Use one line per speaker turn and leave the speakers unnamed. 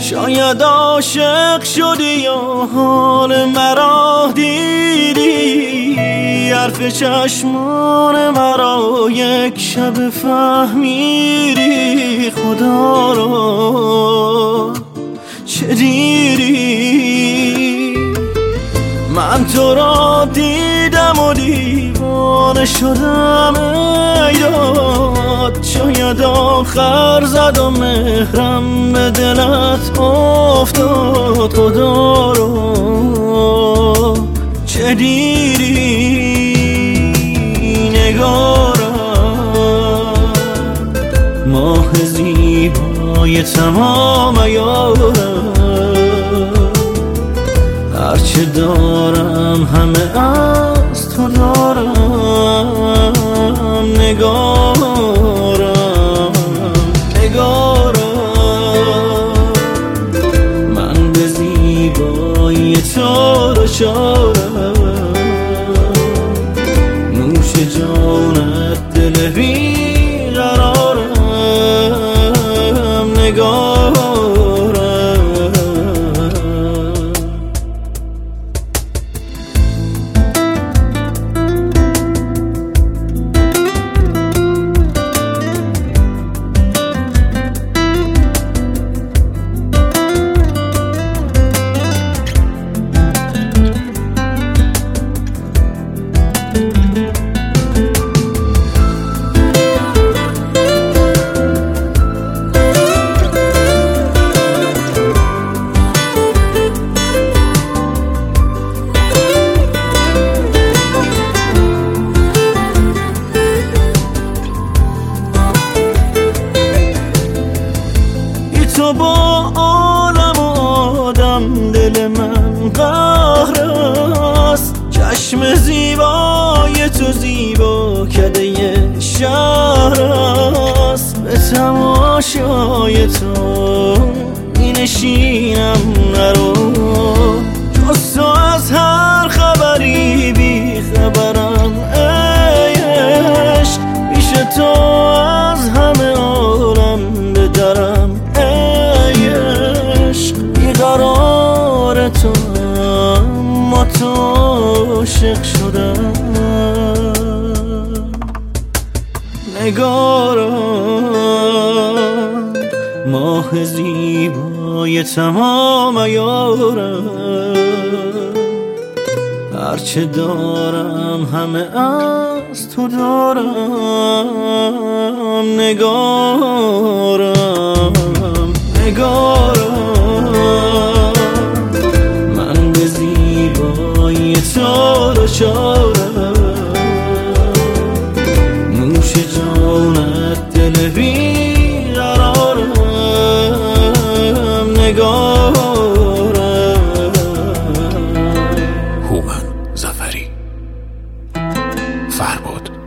شاید عاشق شدی یا حال مرا دیدی، حرف چشمان مرا یک شب فهمیدی. خدا را چه دیدی؟ من تو را دیدم و دیوانه شدم ای داد. شاید آخر زد و مهرم به دلت افتاد. خدا را چه دیدی نگارم؟ ماه زیبای تمام عیارم، هرچه دارم همه از تو دارم. نگارم نگارم، من به زیبایی تو دچارم. نوش جانت دل بیقرارم. نگارم تو با عالم و آدم دل من قهر است. چشم زیبای تو زیبا کده شهر است. به تماشای تو می نشینم نرو، جز تو از هر خبری بی خبرم ای عشق. پیش تو از همه عالم بدرم قرار تو، اما تو عاشق شدم. نگارم ماه زیبای تمام عیارم، هرچه دارم همه از تو دارم. نگارم نگارم، من به زیبایی تو دچارم. نوش جانت دل بیقرارم. نگارم.
هومن ظفری، فرباد.